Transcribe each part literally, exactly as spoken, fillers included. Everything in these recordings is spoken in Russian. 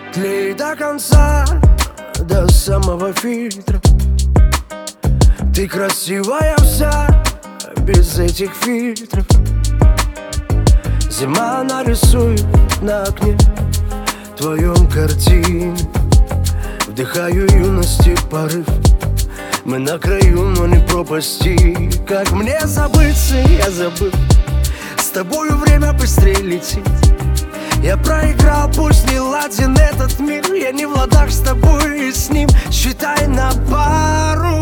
Тлей до конца, до самого фильтра. Ты красивая вся, без этих фильтров. Зима нарисует на окне твоем картине. Вдыхаю юности порыв. Мы на краю, но не пропасти. Как мне забыться, я забыл. С тобою время быстрее летит. Я проиграл, пусть не ладен этот мир. Я не в ладах с тобой и с ним. Считай на пару.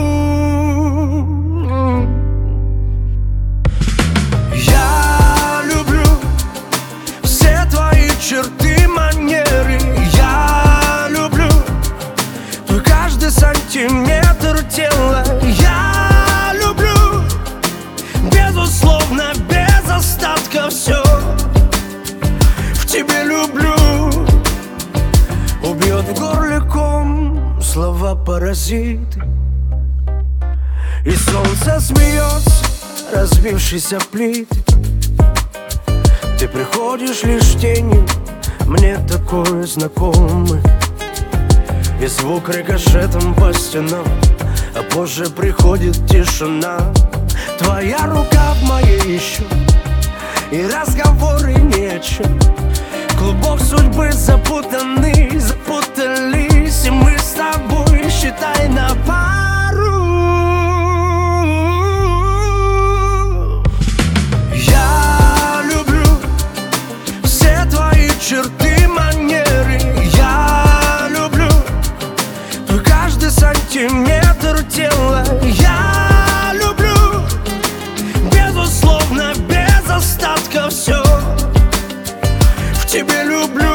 Я люблю все твои черты, манеры. Я люблю твой каждый сантиметр тела. Я люблю, безусловно, без остатка все в тебе люблю. Убьет в горле ком слова паразиты. И солнце смеется, разбившийся плиты. Ты приходишь лишь тенью, мне такой знакомый. И звук рикошетом по стенам, а позже приходит тишина. Твоя рука в моей еще, и разговоры ни о чем. Клубок судьбы запутанный, запутались, и мы с тобой, считай, на пару. Я люблю все твои черты, манеры. Я люблю твой каждый сантиметр тела. Я люблю, безусловно, без остатка все в тебе люблю.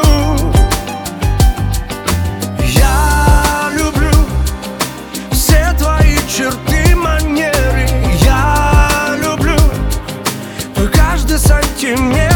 Я люблю все твои черты, манеры. Я люблю твой каждый сантиметр